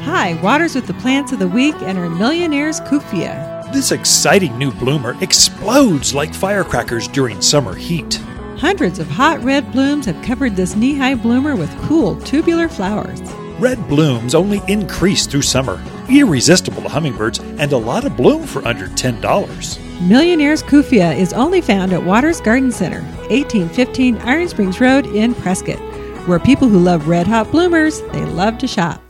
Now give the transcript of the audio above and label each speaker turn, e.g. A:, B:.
A: Hi, Waters with the plants of the week and our Millionaire's Kufia.
B: This exciting new bloomer explodes like firecrackers during summer heat.
A: Hundreds of hot red blooms have covered this knee-high bloomer with cool tubular flowers.
B: Red blooms only increase through summer, irresistible to hummingbirds, and a lot of bloom for under $10.
A: Millionaire's Kufia is only found at Waters Garden Center, 1815 Iron Springs Road in Prescott, where people who love red-hot bloomers, they love to shop.